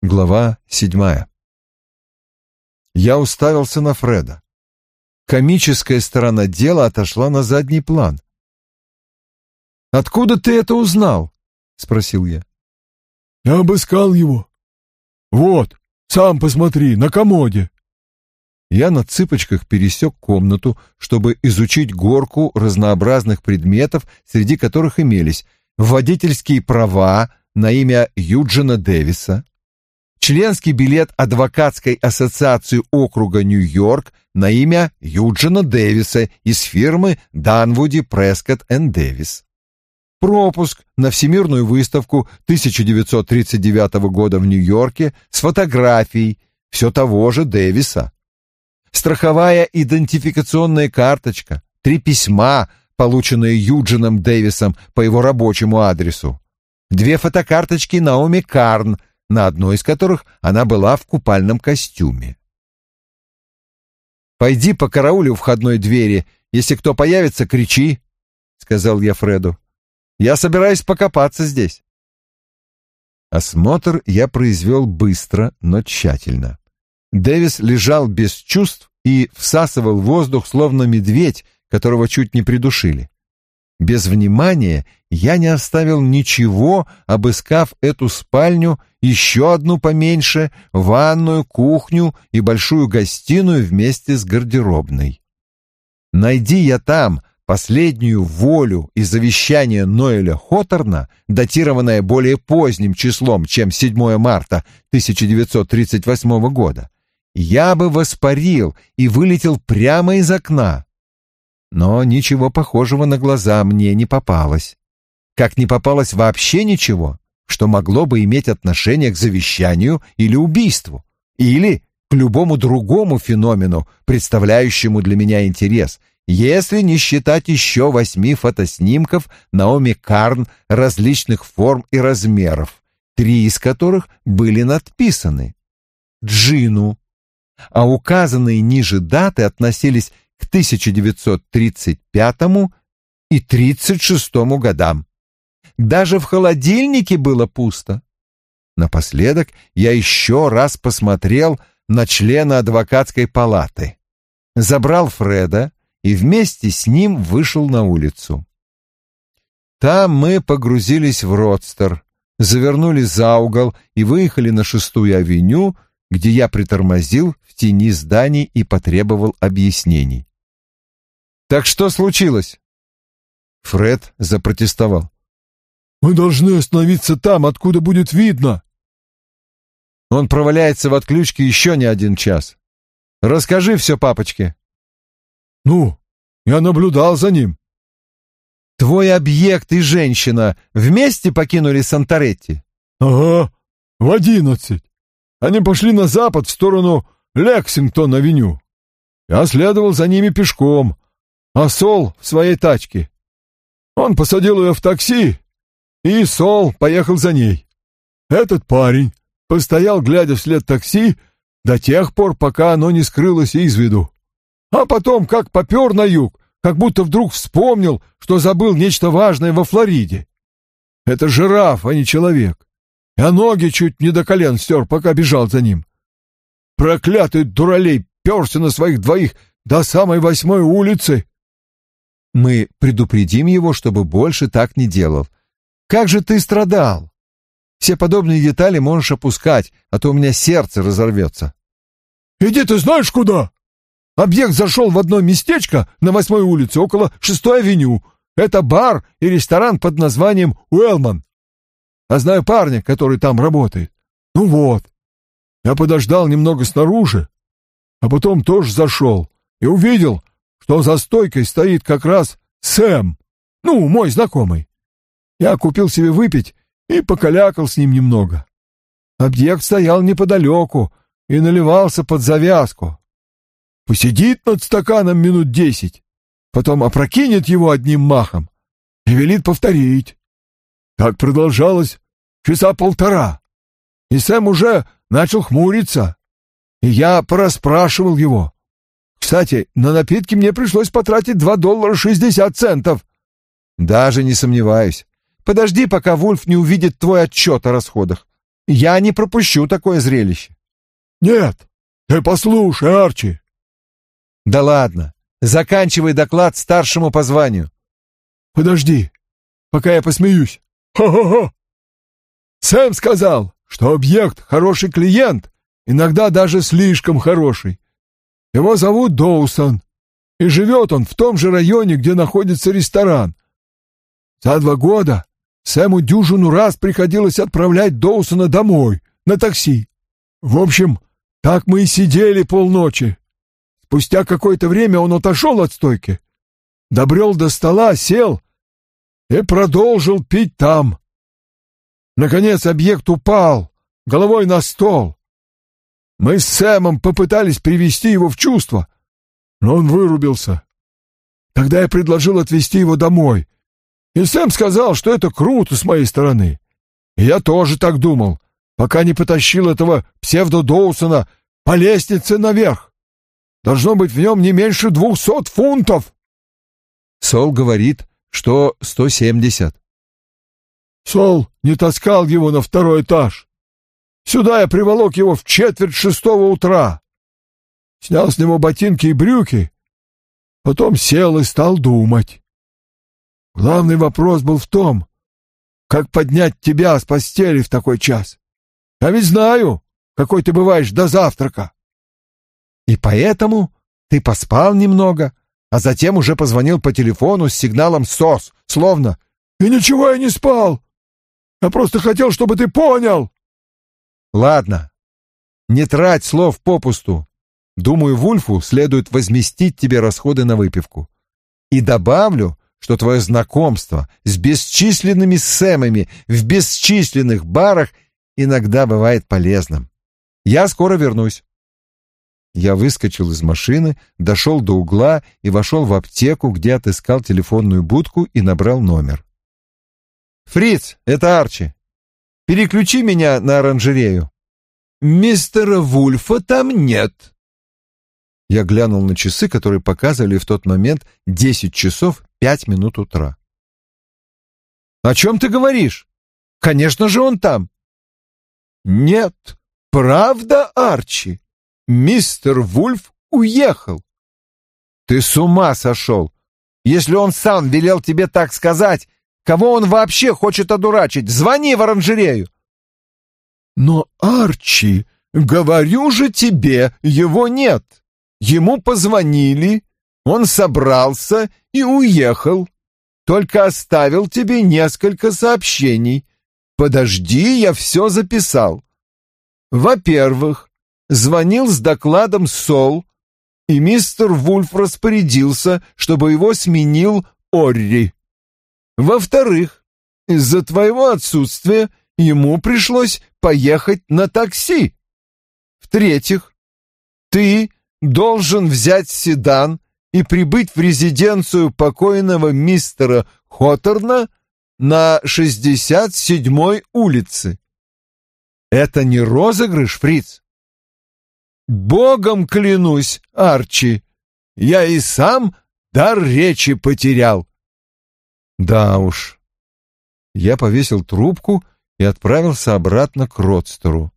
Глава 7. Я уставился на Фреда. Комическая сторона дела отошла на задний план. «Откуда ты это узнал?» — спросил я. «Я обыскал его. Вот, сам посмотри, на комоде». Я на цыпочках пересек комнату, чтобы изучить горку разнообразных предметов, среди которых имелись водительские права на имя Юджина Дэвиса, членский билет адвокатской ассоциации округа Нью-Йорк на имя Юджина Дэвиса из фирмы Данвуди, Прескотт энд Дэвис, пропуск на Всемирную выставку 1939 года в Нью-Йорке с фотографией все того же Дэвиса, страховая идентификационная карточка, 3 письма, полученные Юджином Дэвисом по его рабочему адресу, 2 фотокарточки Наоми Карн, на одной из которых она была в купальном костюме. «Пойди по караулю у входной двери. Если кто появится, кричи», — сказал я Фреду. «Я собираюсь покопаться здесь». Осмотр я произвел быстро, но тщательно. Дэвис лежал без чувств и всасывал воздух, словно медведь, которого чуть не придушили. Без внимания я не оставил ничего, обыскав эту спальню, еще одну поменьше, ванную, кухню и большую гостиную вместе с гардеробной. Найди я там последнюю волю и завещание Ноэля Хоторна, датированное более поздним числом, чем 7 марта 1938 года, я бы воспарил и вылетел прямо из окна. Но ничего похожего на глаза мне не попалось. Как не попалось вообще ничего, что могло бы иметь отношение к завещанию или убийству, или к любому другому феномену, представляющему для меня интерес, если не считать еще 8 фотоснимков Наоми Карн различных форм и размеров, 3 из которых были надписаны «Джину», а указанные ниже даты относились к 1935 и 1936 годам. Даже в холодильнике было пусто. Напоследок я еще раз посмотрел на члена адвокатской палаты, забрал Фреда и вместе с ним вышел на улицу. Там мы погрузились в родстер, завернули за угол и выехали на 6-ю авеню, где я притормозил в тени зданий и потребовал объяснений. «Так что случилось?» Фред запротестовал. «Мы должны остановиться там, откуда будет видно». «Он проваляется в отключке еще не 1 час. Расскажи все папочке». «Ну, я наблюдал за ним». «Твой объект и женщина вместе покинули Санторетти?» «Ага, в 11. Они пошли на запад, в сторону Лексингтон-авеню. Я следовал за ними пешком, а Сол в своей тачке. Он посадил ее в такси, и Сол поехал за ней. Этот парень постоял, глядя вслед такси, до тех пор, пока оно не скрылось из виду. А потом как попер на юг, как будто вдруг вспомнил, что забыл нечто важное во Флориде. Это жираф, а не человек. Я ноги чуть не до колен стер, пока бежал за ним. Проклятый дуралей перся на своих 2 до самой 8-й улицы». «Мы предупредим его, чтобы больше так не делал. Как же ты страдал? Все подобные детали можешь опускать, а то у меня сердце разорвется». «Иди ты знаешь куда? Объект зашел в одно местечко на 8-й улице, около 6-й авеню. Это бар и ресторан под названием «Уэллман». Я знаю парня, который там работает. Ну вот, я подождал немного снаружи, а потом тоже зашел и увидел, что за стойкой стоит как раз Сэм, мой знакомый. Я купил себе выпить и покалякал с ним немного. Объект стоял неподалеку и наливался под завязку. Посидит над стаканом минут 10, потом опрокинет его одним махом и велит повторить. Так продолжалось 1.5 часа, и Сэм уже начал хмуриться, и я порасспрашивал его. Кстати, на напитки мне пришлось потратить $2.60. «Даже не сомневаюсь. Подожди, пока Вульф не увидит твой отчет о расходах. Я не пропущу такое зрелище. Нет, ты послушай, Арчи. Да ладно, заканчивай доклад старшему по званию. Подожди, пока я посмеюсь. Ха-ха-ха. Сэм сказал, что объект хороший клиент, иногда даже слишком хороший. Его зовут Доусон, и живет он в том же районе, где находится ресторан. За 2 года Сэму дюжину раз приходилось отправлять Доусона домой на такси. В общем, так мы и сидели полночи. Спустя какое-то время он отошел от стойки, добрел до стола, сел и продолжил пить там. Наконец объект упал головой на стол. Мы с Сэмом попытались привести его в чувство, но он вырубился. Тогда я предложил отвезти его домой, и Сэм сказал, что это круто с моей стороны. И я тоже так думал, пока не потащил этого псевдо-Доусона по лестнице наверх. Должно быть в нем не меньше 200 фунтов. Сол говорит, что 170. Сол не таскал его на 2-й этаж. Сюда я приволок его в 5:45 утра. Снял с него ботинки и брюки, потом сел и стал думать. Главный вопрос был в том, как поднять тебя с постели в такой час. Я ведь знаю, какой ты бываешь до завтрака. И поэтому ты поспал немного, а затем уже позвонил по телефону с сигналом СОС, словно... И ничего я не спал. Я просто хотел, чтобы ты понял. Ладно, не трать слов попусту. Думаю, Вульфу следует возместить тебе расходы на выпивку. И добавлю, что твое знакомство с бесчисленными Сэмами в бесчисленных барах иногда бывает полезным. Я скоро вернусь. Я выскочил из машины, дошел до угла и вошел в аптеку, где отыскал телефонную будку и набрал номер. «Фриц, это Арчи. Переключи меня на оранжерею». «Мистера Вульфа там нет». Я глянул на часы, которые показывали в тот момент 10 часов 5 минут утра. «О чем ты говоришь? Конечно же он там». «Нет, правда, Арчи? Мистер Вульф уехал». «Ты с ума сошел! Если он сам велел тебе так сказать, кого он вообще хочет одурачить? Звони в оранжерею!» «Но, Арчи, говорю же тебе, его нет. Ему позвонили, он собрался и уехал. Только оставил тебе несколько сообщений. Подожди, я все записал. Во-первых, звонил с докладом Сол, и мистер Вульф распорядился, чтобы его сменил Орри. Во-вторых, из-за твоего отсутствия ему пришлось поехать на такси. В-третьих, ты должен взять седан и прибыть в резиденцию покойного мистера Хоторна на 67-й улице. Это не розыгрыш, Фриц? Богом клянусь, Арчи, я и сам дар речи потерял. Да уж. Я повесил трубку и отправился обратно к Родстеру.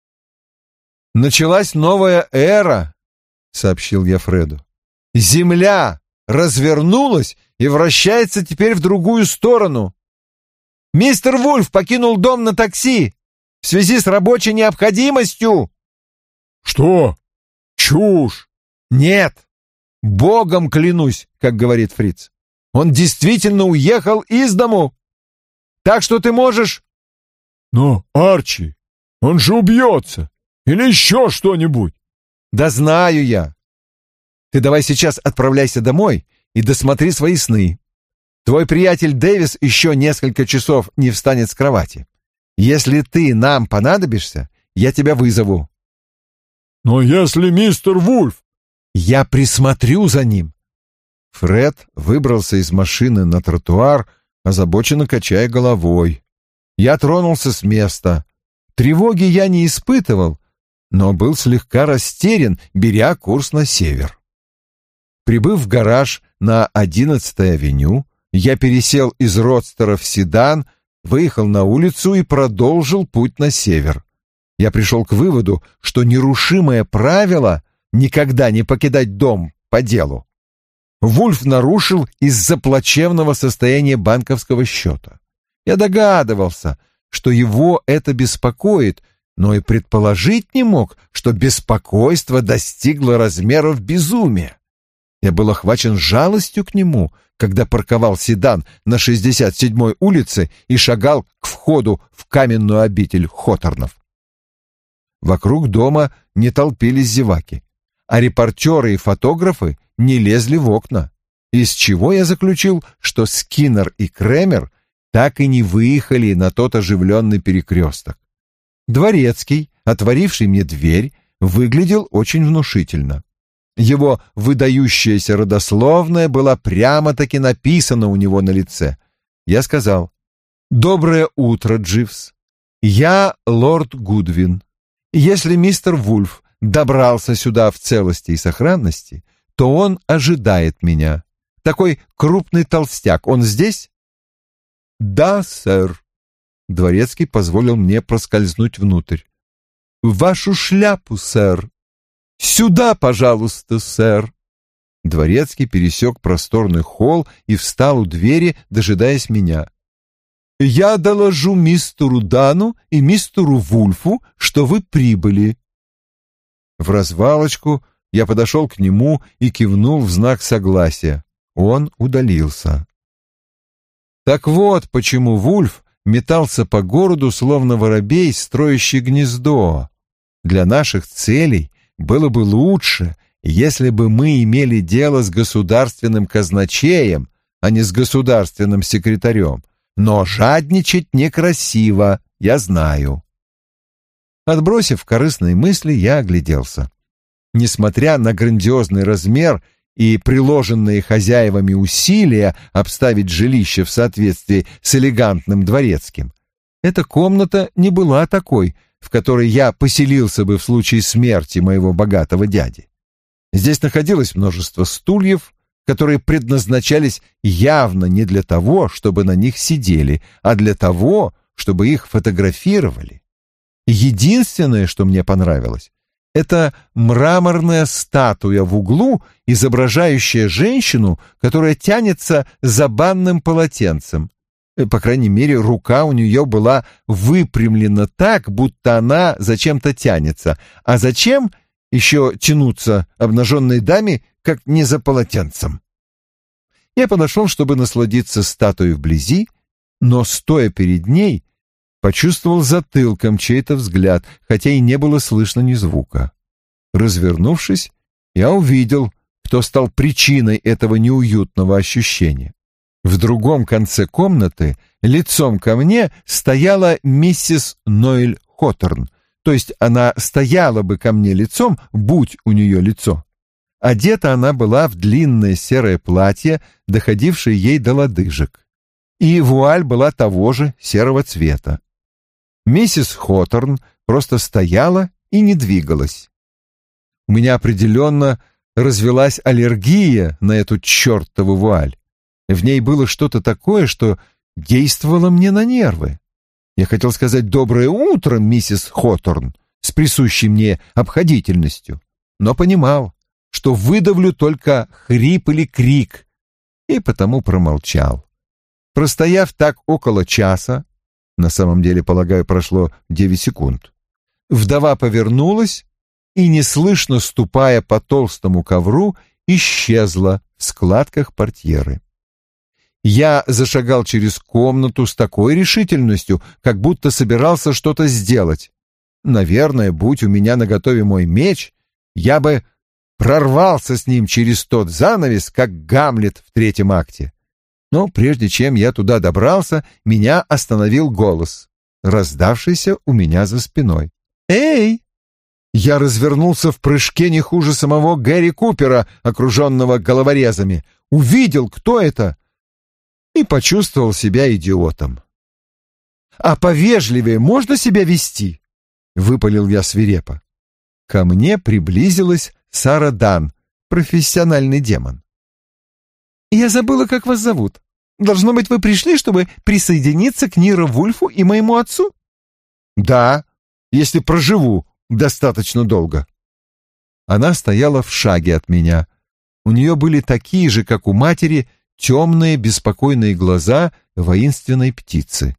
«Началась новая эра», — сообщил я Фреду. «Земля развернулась и вращается теперь в другую сторону. Мистер Вульф покинул дом на такси в связи с рабочей необходимостью». «Что? Чушь!» «Нет, Богом клянусь, как говорит Фриц. Он действительно уехал из дому. Так что ты можешь...» «Но, Арчи, он же убьется. Или еще что-нибудь». «Да знаю я. Ты давай сейчас отправляйся домой и досмотри свои сны. Твой приятель Дэвис еще несколько часов не встанет с кровати. Если ты нам понадобишься, я тебя вызову». «Но если мистер Вульф...» «Я присмотрю за ним». Фред выбрался из машины на тротуар, озабоченно качая головой. Я тронулся с места. Тревоги я не испытывал, но был слегка растерян, беря курс на север. Прибыв в гараж на 11-й авеню, я пересел из Родстера в седан, выехал на улицу и продолжил путь на север. Я пришел к выводу, что нерушимое правило никогда не покидать дом по делу Вульф нарушил из-за плачевного состояния банковского счета. Я догадывался, что его это беспокоит, но и предположить не мог, что беспокойство достигло размеров безумия. Я был охвачен жалостью к нему, когда парковал седан на 67-й улице и шагал к входу в каменную обитель Хоторнов. Вокруг дома не толпились зеваки, а репортеры и фотографы не лезли в окна, из чего я заключил, что Скиннер и Кремер так и не выехали на тот оживленный перекресток. Дворецкий, отворивший мне дверь, выглядел очень внушительно. Его выдающаяся родословная была прямо-таки написана у него на лице. Я сказал: «Доброе утро, Дживс. Я лорд Гудвин. Если мистер Вульф добрался сюда в целости и сохранности, то он ожидает меня. Такой крупный толстяк, он здесь?» «Да, сэр». Дворецкий позволил мне проскользнуть внутрь. «Вашу шляпу, сэр». «Сюда, пожалуйста, сэр». Дворецкий пересек просторный холл и встал у двери, дожидаясь меня. «Я доложу мистеру Дану и мистеру Вульфу, что вы прибыли». Вразвалочку я подошел к нему и кивнул в знак согласия. Он удалился. Так вот, почему Вульф метался по городу, словно воробей, строящий гнездо. Для наших целей было бы лучше, если бы мы имели дело с государственным казначеем, а не с государственным секретарем. Но жадничать некрасиво, я знаю. Отбросив корыстные мысли, я огляделся. Несмотря на грандиозный размер и приложенные хозяевами усилия обставить жилище в соответствии с элегантным дворецким, эта комната не была такой, в которой я поселился бы в случае смерти моего богатого дяди. Здесь находилось множество стульев, которые предназначались явно не для того, чтобы на них сидели, а для того, чтобы их фотографировали. Единственное, что мне понравилось, это мраморная статуя в углу, изображающая женщину, которая тянется за банным полотенцем. По крайней мере, рука у нее была выпрямлена так, будто она зачем-то тянется. А зачем еще тянуться обнаженной даме, как не за полотенцем? Я подошел, чтобы насладиться статуей вблизи, но, стоя перед ней, почувствовал затылком чей-то взгляд, хотя и не было слышно ни звука. Развернувшись, я увидел, кто стал причиной этого неуютного ощущения. В другом конце комнаты, лицом ко мне, стояла миссис Ноэль Хоторн, то есть она стояла бы ко мне лицом, будь у нее лицо. Одета она была в длинное серое платье, доходившее ей до лодыжек, и вуаль была того же серого цвета. Миссис Хоторн просто стояла и не двигалась. У меня определенно развелась аллергия на эту чертову вуаль. В ней было что-то такое, что действовало мне на нервы. Я хотел сказать «доброе утро, миссис Хоторн», с присущей мне обходительностью, но понимал, что выдавлю только хрип или крик, и потому промолчал. Простояв так около часа, на самом деле, полагаю, прошло 9 секунд, вдова повернулась и, неслышно ступая по толстому ковру, исчезла в складках портьеры. Я зашагал через комнату с такой решительностью, как будто собирался что-то сделать. Наверное, будь у меня наготове мой меч, я бы прорвался с ним через тот занавес, как Гамлет в 3-м акте. Но прежде чем я туда добрался, меня остановил голос, раздавшийся у меня за спиной. «Эй!» Я развернулся в прыжке не хуже самого Гэри Купера, окруженного головорезами. Увидел, кто это, и почувствовал себя идиотом. «А повежливее можно себя вести?» — выпалил я свирепо. Ко мне приблизилась Сара Дан, профессиональный демон. «Я забыла, как вас зовут. Должно быть, вы пришли, чтобы присоединиться к Ниро Вульфу и моему отцу?» «Да, если проживу достаточно долго». Она стояла в шаге от меня. У нее были такие же, как у матери, темные, беспокойные глаза воинственной птицы.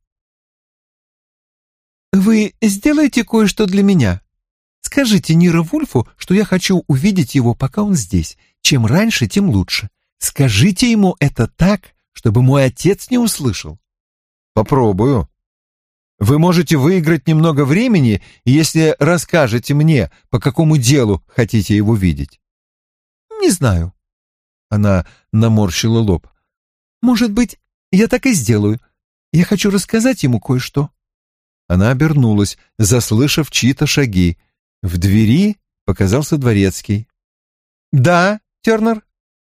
«Вы сделаете кое-что для меня? Скажите Ниро Вульфу, что я хочу увидеть его, пока он здесь. Чем раньше, тем лучше. Скажите ему это так, чтобы мой отец не услышал». «Попробую. Вы можете выиграть немного времени, если расскажете мне, по какому делу хотите его видеть». «Не знаю». Она наморщила лоб. «Может быть, я так и сделаю. Я хочу рассказать ему кое-что». Она обернулась, заслышав чьи-то шаги. В двери показался дворецкий. «Да, Тернер?»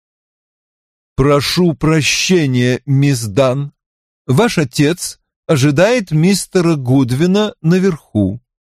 «Прошу прощения, мисс Дан. Ваш отец ожидает мистера Гудвина наверху».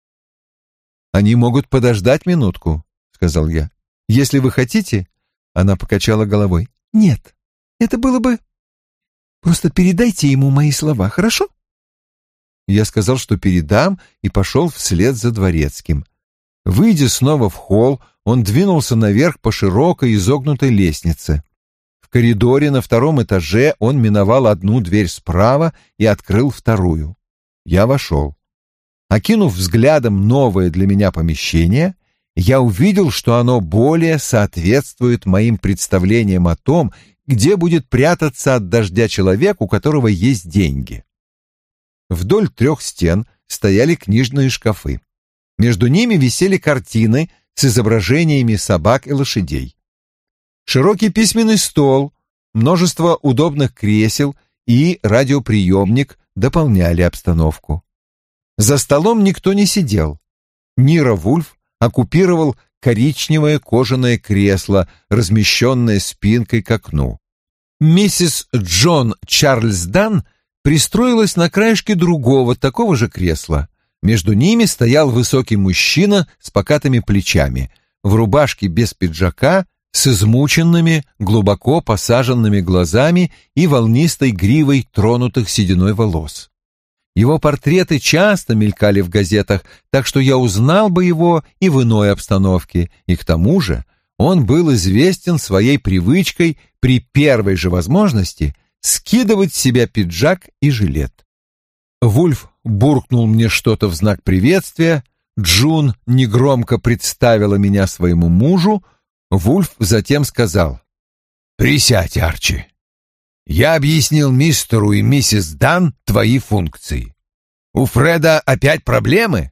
«Они могут подождать минутку», — сказал я. «Если вы хотите...» Она покачала головой. «Нет, это было бы... Просто передайте ему мои слова, хорошо?» Я сказал, что передам, и пошел вслед за дворецким. Выйдя снова в холл, он двинулся наверх по широкой изогнутой лестнице. В коридоре на втором этаже он миновал одну дверь справа и открыл вторую. Я вошел. Окинув взглядом новое для меня помещение, я увидел, что оно более соответствует моим представлениям о том, где будет прятаться от дождя человек, у которого есть деньги. Вдоль 3 стен стояли книжные шкафы. Между ними висели картины с изображениями собак и лошадей. Широкий письменный стол, множество удобных кресел и радиоприемник дополняли обстановку. За столом никто не сидел. Ниро Вульф оккупировал коричневое кожаное кресло, размещенное спинкой к окну. Миссис Джон Чарльз Дан пристроилась на краешке другого, такого же кресла. Между ними стоял высокий мужчина с покатыми плечами, в рубашке без пиджака, с измученными, глубоко посаженными глазами и волнистой гривой тронутых сединой волос. Его портреты часто мелькали в газетах, так что я узнал бы его и в иной обстановке, и к тому же он был известен своей привычкой при первой же возможности скидывать с себя пиджак и жилет. Вульф буркнул мне что-то в знак приветствия, Джун негромко представила меня своему мужу, Вульф затем сказал: «Присядь, Арчи. Я объяснил мистеру и миссис Дан твои функции. У Фреда опять проблемы?»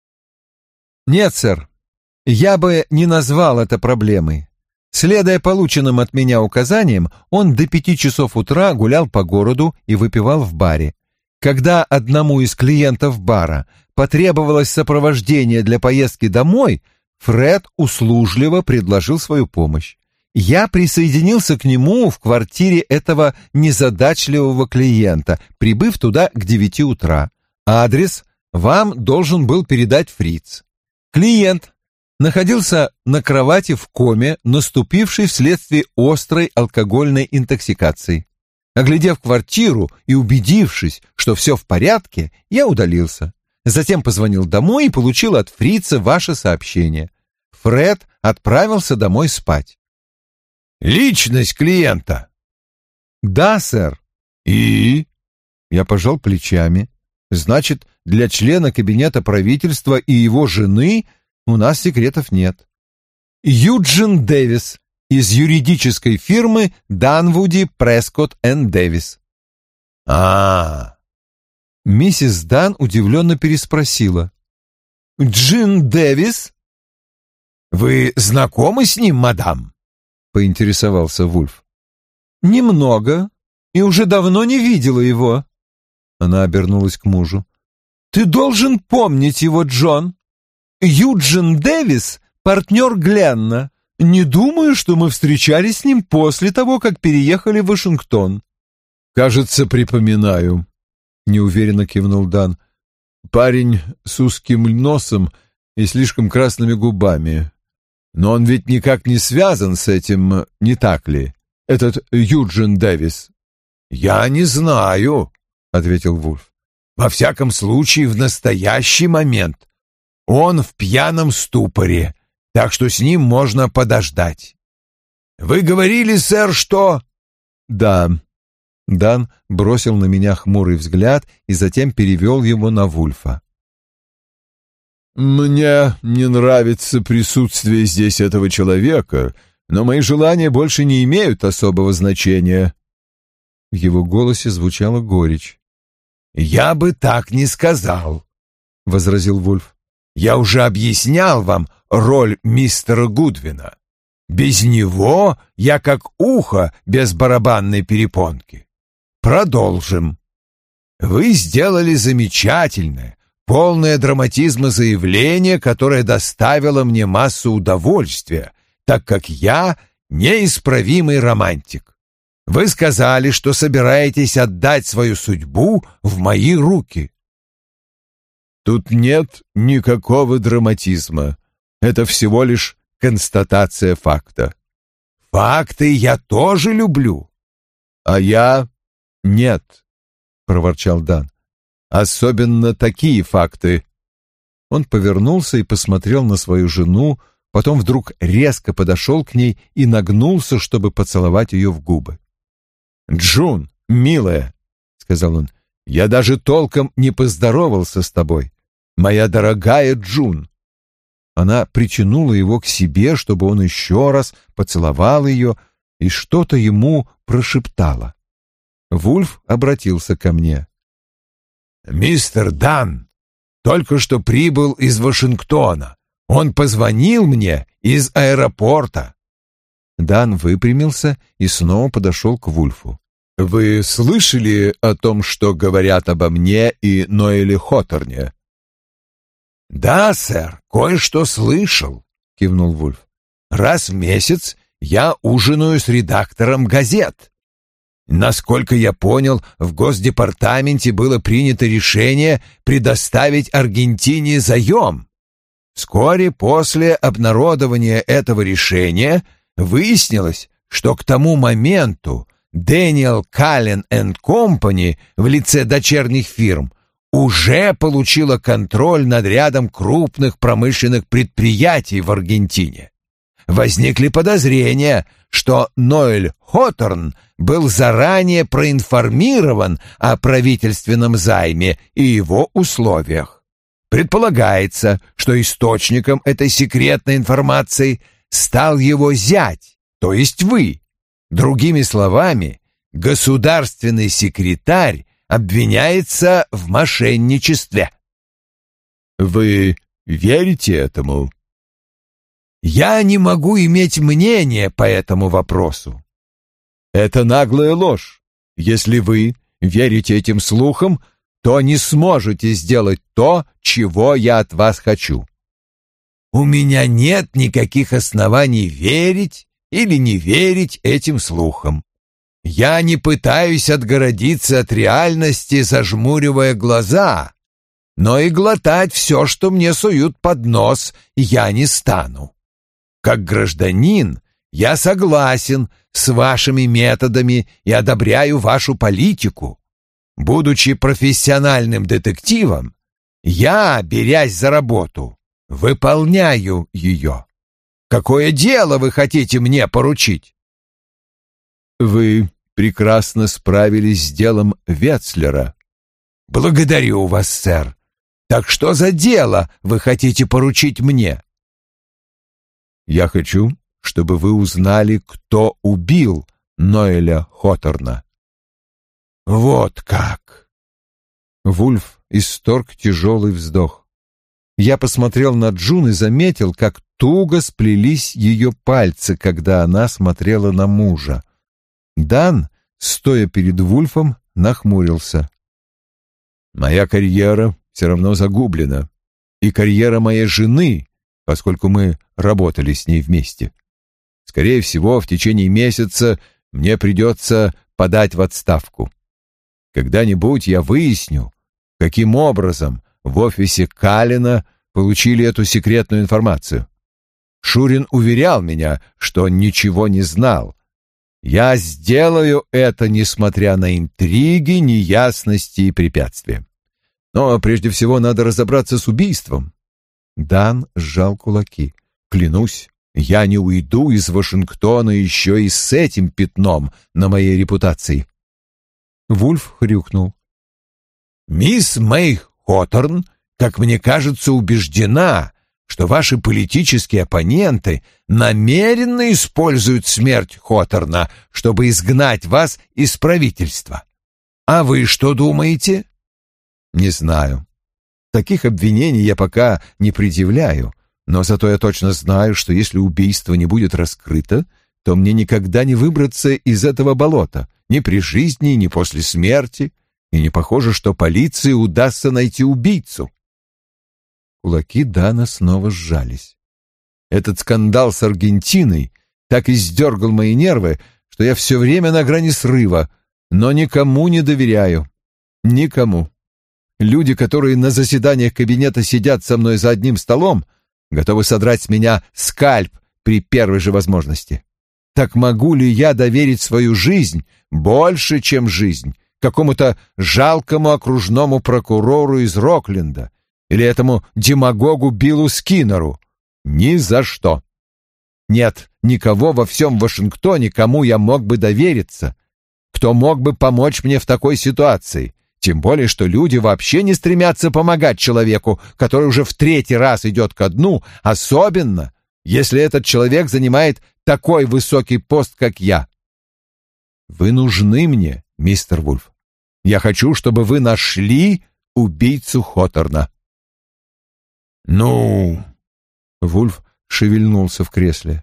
«Нет, сэр. Я бы не назвал это проблемой. Следуя полученным от меня указаниям, он до 5 часов утра гулял по городу и выпивал в баре. Когда одному из клиентов бара потребовалось сопровождение для поездки домой, Фред услужливо предложил свою помощь. Я присоединился к нему в квартире этого незадачливого клиента, прибыв туда к 9 утра. Адрес вам должен был передать Фриц. Клиент находился на кровати в коме, наступившей вследствие острой алкогольной интоксикации. Оглядев квартиру и убедившись, что все в порядке, я удалился. Затем позвонил домой и получил от Фрица ваше сообщение. Фред отправился домой спать. «Личность клиента?» «Да, сэр». «И?» Я пожал плечами. «Значит, для члена кабинета правительства и его жены у нас секретов нет». «Юджин Дэвис из юридической фирмы Данвуди, Прескотт энд Дэвис». Миссис Дан удивленно переспросила. «Джин Дэвис?» «Вы знакомы с ним, мадам?» — поинтересовался Вульф. «Немного, и уже давно не видела его». Она обернулась к мужу. «Ты должен помнить его, Джон. Юджин Дэвис — партнер Гленна. Не думаю, что мы встречались с ним после того, как переехали в Вашингтон». «Кажется, припоминаю», — неуверенно кивнул Дан. «Парень с узким носом и слишком красными губами. Но он ведь никак не связан с этим, не так ли, этот Юджин Дэвис?» «Я не знаю», — ответил Вульф. «Во всяком случае, в настоящий момент Он в пьяном ступоре, так что с ним можно подождать. Вы говорили, сэр, что...» «Да». Дан бросил на меня хмурый взгляд и затем перевел его на Вульфа. «Мне не нравится присутствие здесь этого человека, но мои желания больше не имеют особого значения». В его голосе звучала горечь. «Я бы так не сказал», — возразил Вульф. «Я уже объяснял вам роль мистера Гудвина. Без него я как ухо без барабанной перепонки. Продолжим. Вы сделали замечательное, полное драматизма заявление, которое доставило мне массу удовольствия, так как я неисправимый романтик. Вы сказали, что собираетесь отдать свою судьбу в мои руки». «Тут нет никакого драматизма. Это всего лишь констатация факта». «Факты я тоже люблю». «А я нет», — проворчал Дан. «Особенно такие факты». Он повернулся и посмотрел на свою жену, потом вдруг резко подошел к ней и нагнулся, чтобы поцеловать ее в губы. «Джун, милая», — сказал он, — «я даже толком не поздоровался с тобой. Моя дорогая Джун». Она притянула его к себе, чтобы он еще раз поцеловал ее, и что-то ему прошептала. Вульф обратился ко мне. «Мистер Дан только что прибыл из Вашингтона. Он позвонил мне из аэропорта». Дан выпрямился и снова подошел к Вульфу. «Вы слышали о том, что говорят обо мне и Ноэле Хоторне?» «Да, сэр, кое-что слышал», — кивнул Вульф. «Раз в месяц я ужинаю с редактором газет. Насколько я понял, в Госдепартаменте было принято решение предоставить Аргентине заем. Вскоре после обнародования этого решения выяснилось, что к тому моменту Дэниел Каллен энд Компани в лице дочерних фирм уже получила контроль над рядом крупных промышленных предприятий в Аргентине. Возникли подозрения, что Ноэль Хоторн был заранее проинформирован о правительственном займе и его условиях. Предполагается, что источником этой секретной информации стал его зять, то есть вы. Другими словами, государственный секретарь обвиняется в мошенничестве». «Вы верите этому?» «Я не могу иметь мнения по этому вопросу». «Это наглая ложь. Если вы верите этим слухам, то не сможете сделать то, чего я от вас хочу». «У меня нет никаких оснований верить или не верить этим слухам. Я не пытаюсь отгородиться от реальности, зажмуривая глаза, но и глотать все, что мне суют под нос, я не стану. Как гражданин я согласен с вашими методами и одобряю вашу политику. Будучи профессиональным детективом, я, берясь за работу, выполняю ее. Какое дело вы хотите мне поручить?» «Вы прекрасно справились с делом Ветцлера». «Благодарю вас, сэр. Так что за дело вы хотите поручить мне?» «Я хочу, чтобы вы узнали, кто убил Ноэля Хоторна». «Вот как!» Вульф исторг тяжелый вздох. Я посмотрел на Джун и заметил, как туго сплелись ее пальцы, когда она смотрела на мужа. Дан, стоя перед Вульфом, нахмурился. «Моя карьера все равно загублена, и карьера моей жены, поскольку мы работали с ней вместе. Скорее всего, в течение месяца мне придется подать в отставку. Когда-нибудь я выясню, каким образом в офисе Каллена получили эту секретную информацию. Шурин уверял меня, что ничего не знал. Я сделаю это, несмотря на интриги, неясности и препятствия. Но прежде всего надо разобраться с убийством. Дан сжал кулаки. «Клянусь, я не уйду из Вашингтона еще и с этим пятном на моей репутации». Вульф хрюкнул. «Мисс Мэй Хоторн, как мне кажется, убеждена, что ваши политические оппоненты намеренно используют смерть Хоторна, чтобы изгнать вас из правительства. А вы что думаете?» «Не знаю. Таких обвинений я пока не предъявляю, но зато я точно знаю, что если убийство не будет раскрыто, то мне никогда не выбраться из этого болота, ни при жизни, ни после смерти, и не похоже, что полиции удастся найти убийцу». Кулаки Дана снова сжались. Этот скандал с Аргентиной так издергал мои нервы, что я все время на грани срыва, но никому не доверяю. Никому. Люди, которые на заседаниях кабинета сидят со мной за одним столом, готовы содрать с меня скальп при первой же возможности. Так могу ли я доверить свою жизнь, больше, чем жизнь, какому-то жалкому окружному прокурору из Рокленда или этому демагогу Биллу Скиннеру? Ни за что. Нет никого во всем Вашингтоне, кому я мог бы довериться, кто мог бы помочь мне в такой ситуации. Тем более, что люди вообще не стремятся помогать человеку, который уже в 3-й раз идет ко дну, особенно, если этот человек занимает такой высокий пост, как я. Вы нужны мне, мистер Вульф. Я хочу, чтобы вы нашли убийцу Хоторна. «Ну...» — Вульф шевельнулся в кресле.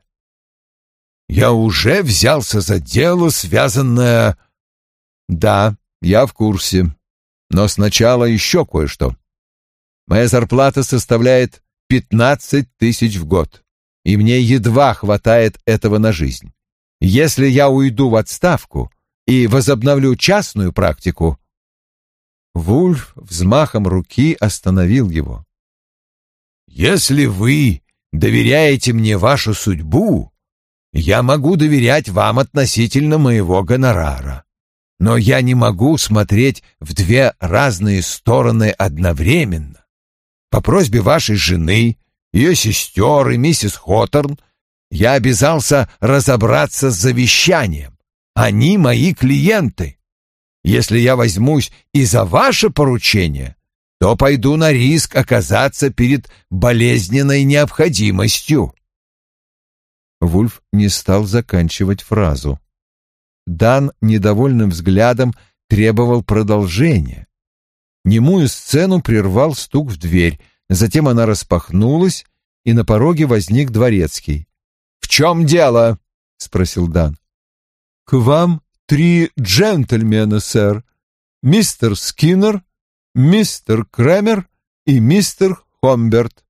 «Я уже взялся за дело, связанное...» «Да, я в курсе. Но сначала еще кое-что. Моя зарплата составляет 15 тысяч в год, и мне едва хватает этого на жизнь. Если я уйду в отставку и возобновлю частную практику...» Вульф взмахом руки остановил его. «Если вы доверяете мне вашу судьбу, я могу доверять вам относительно моего гонорара. Но я не могу смотреть в 2 разные стороны одновременно. По просьбе вашей жены, ее сестер и миссис Хоторн я обязался разобраться с завещанием. Они мои клиенты. Если я возьмусь и за ваше поручение, то пойду на риск оказаться перед болезненной необходимостью». Вульф не стал заканчивать фразу. Дан недовольным взглядом требовал продолжения. Немую сцену прервал стук в дверь, затем она распахнулась, и на пороге возник дворецкий. «В чем дело?» — спросил Дан. «К вам 3 джентльмена, сэр. Мистер Скиннер, мистер Кремер и мистер Хомберт».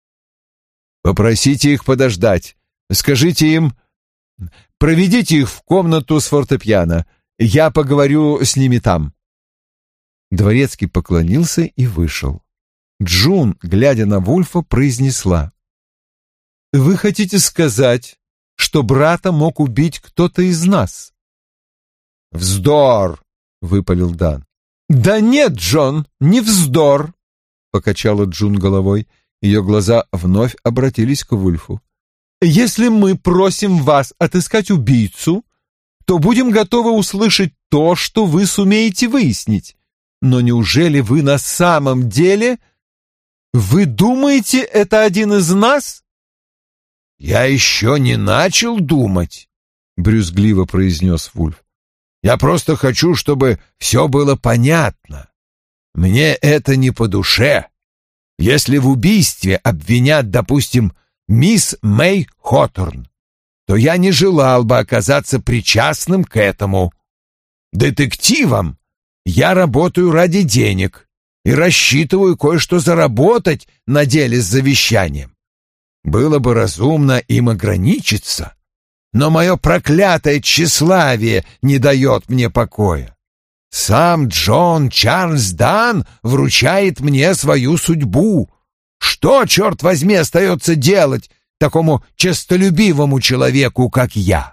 «Попросите их подождать. Скажите им... Проведите их в комнату с фортепиано. Я поговорю с ними там». Дворецкий поклонился и вышел. Джун, глядя на Вульфа, произнесла: «Вы хотите сказать, что брата мог убить кто-то из нас?» «Вздор!» — выпалил Дан. «Да нет, Джон, не вздор!» — покачала Джун головой. Ее глаза вновь обратились к Вульфу. «Если мы просим вас отыскать убийцу, то будем готовы услышать то, что вы сумеете выяснить. Но неужели вы на самом деле... Вы думаете, это один из нас?» «Я еще не начал думать», — брюзгливо произнес Вульф. «Я просто хочу, чтобы все было понятно. Мне это не по душе. Если в убийстве обвинят, допустим, мисс Мэй Хоторн, то я не желал бы оказаться причастным к этому. Детективом я работаю ради денег и рассчитываю кое-что заработать на деле с завещанием. Было бы разумно им ограничиться, но мое проклятое тщеславие не дает мне покоя. Сам Джон Чарльз Дан вручает мне свою судьбу. Что, черт возьми, остается делать такому честолюбивому человеку, как я?»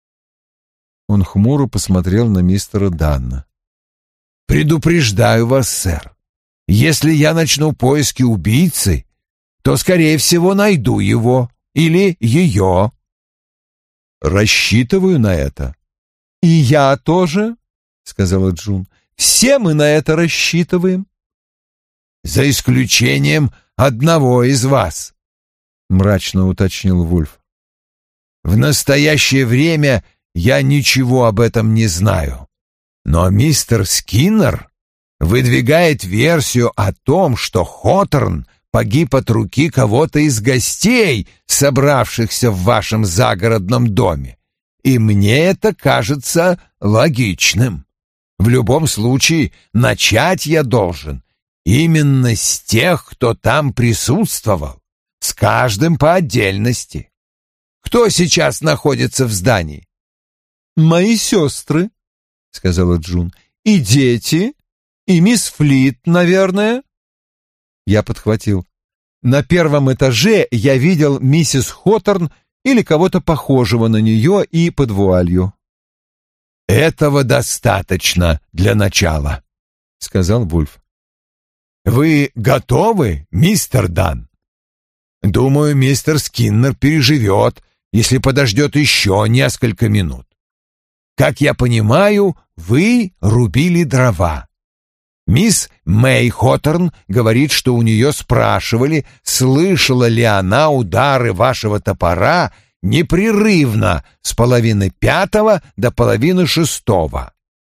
Он хмуро посмотрел на мистера Данна. «Предупреждаю вас, сэр, если я начну поиски убийцы, то, скорее всего, найду его или ее». «Рассчитываю на это». «И я тоже», — сказала Джун. «Все мы на это рассчитываем». «За исключением одного из вас», — мрачно уточнил Вульф. «В настоящее время я ничего об этом не знаю. Но мистер Скиннер выдвигает версию о том, что Хоторн погиб от руки кого-то из гостей, собравшихся в вашем загородном доме. И мне это кажется логичным. В любом случае, начать я должен именно с тех, кто там присутствовал, с каждым по отдельности. Кто сейчас находится в здании?» «Мои сестры», — сказала Джун, — «и дети, и мисс Флит, наверное». Я подхватил. «На первом этаже я видел миссис Хоторн или кого-то похожего на нее и под вуалью». «Этого достаточно для начала», — сказал Вульф. «Вы готовы, мистер Дан? Думаю, мистер Скиннер переживет, если подождет еще несколько минут. Как я понимаю, вы рубили дрова. Мисс Мэй Хоторн говорит, что у нее спрашивали, слышала ли она удары вашего топора непрерывно с 4:30 до 5:30.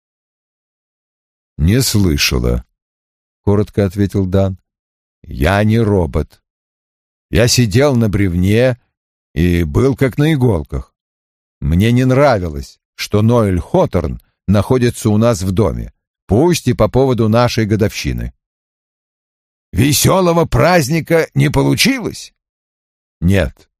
«Не слышала», — коротко ответил Дан. «Я не робот. Я сидел на бревне и был как на иголках. Мне не нравилось, что Ноэль Хоторн находится у нас в доме, пусть и по поводу нашей годовщины». «Веселого праздника не получилось?» «Нет».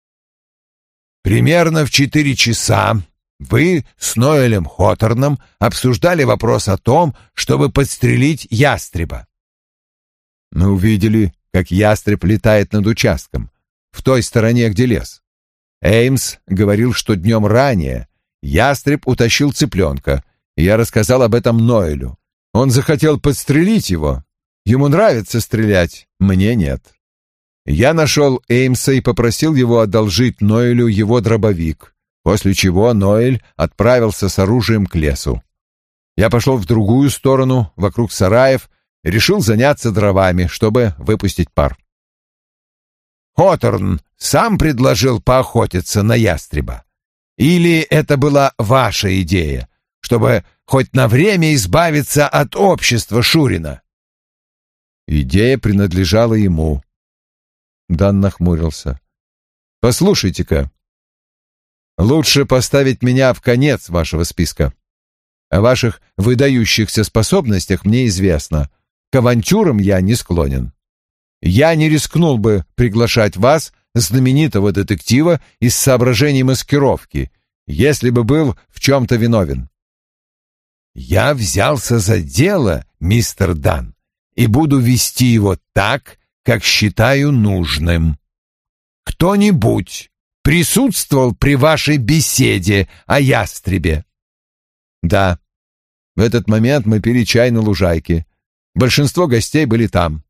«Примерно в 4 часа вы с Ноэлем Хоторном обсуждали вопрос о том, чтобы подстрелить ястреба». «Мы увидели, как ястреб летает над участком, в той стороне, где лес. Эймс говорил, что днем ранее ястреб утащил цыпленка, и я рассказал об этом Ноэлю. Он захотел подстрелить его. Ему нравится стрелять, мне нет. Я нашел Эймса и попросил его одолжить Ноэлю его дробовик, после чего Ноэль отправился с оружием к лесу. Я пошел в другую сторону, вокруг сараев, и решил заняться дровами, чтобы выпустить пар». «Хоторн сам предложил поохотиться на ястреба? Или это была ваша идея, чтобы хоть на время избавиться от общества Шурина?» Идея принадлежала ему. Дан нахмурился. «Послушайте-ка, лучше поставить меня в конец вашего списка. О ваших выдающихся способностях мне известно. К авантюрам я не склонен. Я не рискнул бы приглашать вас, знаменитого детектива, из соображений маскировки, если бы был в чем-то виновен». «Я взялся за дело, мистер Дан, и буду вести его так, как считаю нужным. Кто-нибудь присутствовал при вашей беседе о ястребе?» «Да. В этот момент мы пили чай на лужайке. Большинство гостей были там».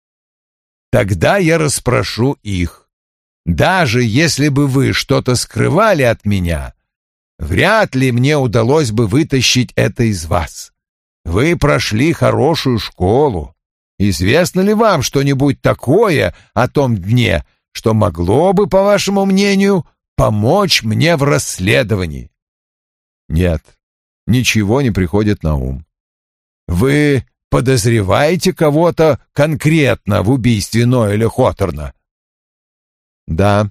«Тогда я расспрошу их. Даже если бы вы что-то скрывали от меня, вряд ли мне удалось бы вытащить это из вас. Вы прошли хорошую школу. Известно ли вам что-нибудь такое о том дне, что могло бы, по вашему мнению, помочь мне в расследовании?» «Нет, ничего не приходит на ум». «Вы подозреваете кого-то конкретно в убийстве Ноэля Хоторна?» «Да.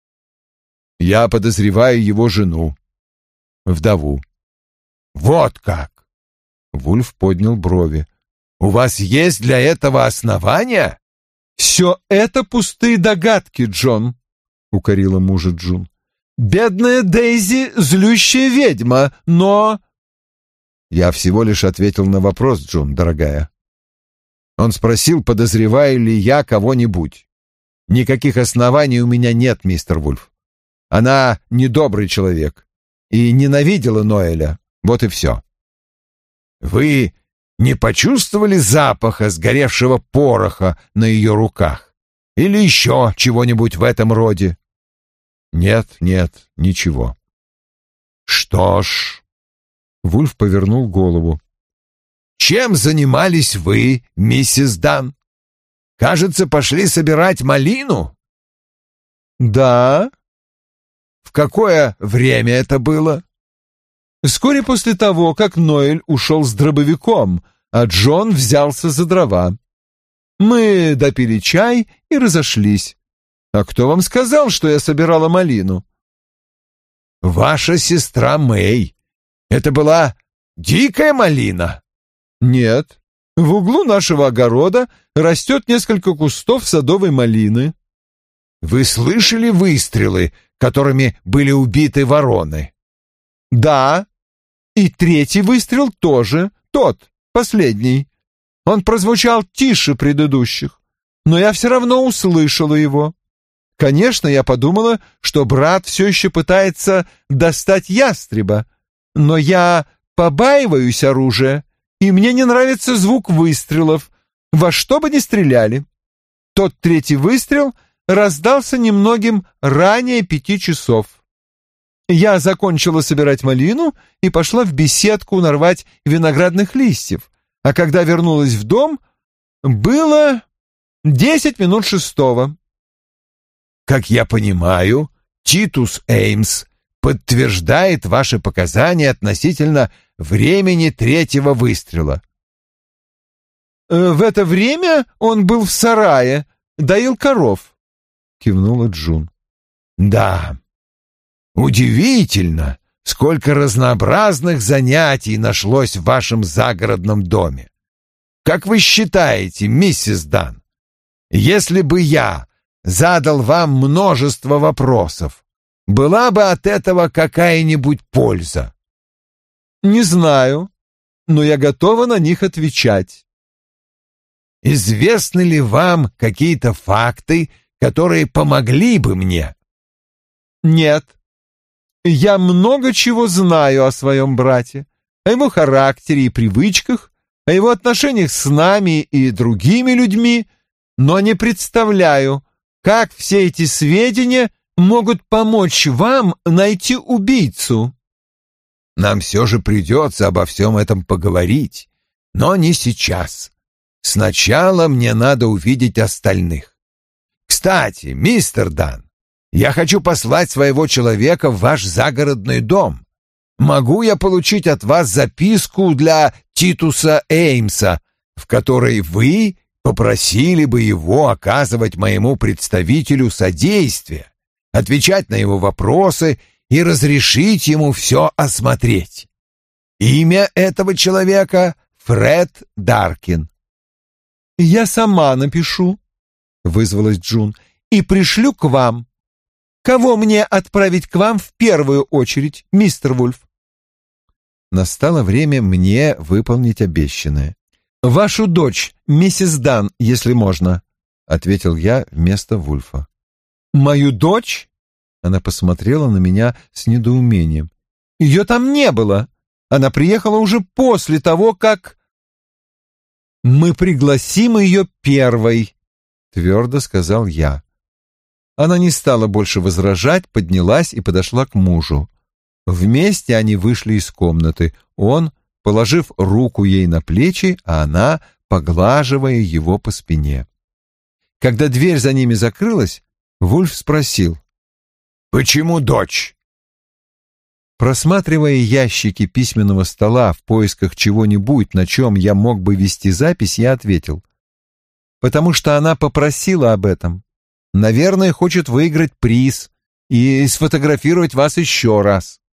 Я подозреваю его жену, вдову». «Вот как!» Вульф поднял брови. «У вас есть для этого основания?» «Все это пустые догадки, Джон», — укорила мужа Джун. «Бедная Дейзи — злющая ведьма, но...» Я всего лишь ответил на вопрос, Джун, дорогая. Он спросил, подозреваю ли я кого-нибудь. Никаких оснований у меня нет, мистер Вульф. Она недобрый человек и ненавидела Ноэля. Вот и все. «Вы не почувствовали запаха сгоревшего пороха на ее руках? или еще чего-нибудь в этом роде?» «Нет, нет, ничего». «Что ж...» Вульф повернул голову. «Чем занимались вы, миссис Дан? Кажется, пошли собирать малину?» «Да». «В какое время это было?» «Вскоре после того, как Ноэль ушел с дробовиком, а Джон взялся за дрова. Мы допили чай и разошлись. А кто вам сказал, что я собирала малину?» «Ваша сестра Мэй. Это была дикая малина?» «Нет. В углу нашего огорода растет несколько кустов садовой малины». «Вы слышали выстрелы, которыми были убиты вороны?» «Да. И третий выстрел тоже, тот, последний. Он прозвучал тише предыдущих, но я все равно услышала его. Конечно, я подумала, что брат все еще пытается достать ястреба, но я побаиваюсь оружия, и мне не нравится звук выстрелов, во что бы ни стреляли. Тот третий выстрел раздался немногим ранее 5 часов. Я закончила собирать малину и пошла в беседку нарвать виноградных листьев, а когда вернулась в дом, было 10 минут 6. «Как я понимаю, Титус Эймс подтверждает ваши показания относительно времени третьего выстрела». «В это время он был в сарае, доил коров», — кивнула Джун. «Да, удивительно, сколько разнообразных занятий нашлось в вашем загородном доме. Как вы считаете, миссис Дан, если бы я задал вам множество вопросов, была бы от этого какая-нибудь польза?» «Не знаю, но я готова на них отвечать». «Известны ли вам какие-то факты, которые помогли бы мне?» «Нет. Я много чего знаю о своем брате, о его характере и привычках, о его отношениях с нами и другими людьми, но не представляю, как все эти сведения могут помочь вам найти убийцу». «Нам все же придется обо всем этом поговорить, но не сейчас. Сначала мне надо увидеть остальных. Кстати, мистер Дан, я хочу послать своего человека в ваш загородный дом. Могу я получить от вас записку для Титуса Эймса, в которой вы попросили бы его оказывать моему представителю содействие, отвечать на его вопросы и разрешить ему все осмотреть? Имя этого человека — Фред Даркин». «Я сама напишу», — вызвалась Джун, — «и пришлю к вам. Кого мне отправить к вам в первую очередь, мистер Вульф?» Настало время мне выполнить обещанное. «Вашу дочь, миссис Дан, если можно», — ответил я вместо Вульфа. «Мою дочь?» — она посмотрела на меня с недоумением. «Ее там не было. Она приехала уже после того, как...» «Мы пригласим ее первой», — твердо сказал я. Она не стала больше возражать, поднялась и подошла к мужу. Вместе они вышли из комнаты, он, положив руку ей на плечи, а она, поглаживая его по спине. Когда дверь за ними закрылась, Вульф спросил: «Почему дочь?» Просматривая ящики письменного стола в поисках чего-нибудь, на чем я мог бы вести запись, я ответил: «Потому что она попросила об этом. Наверное, хочет выиграть приз и сфотографировать вас еще раз».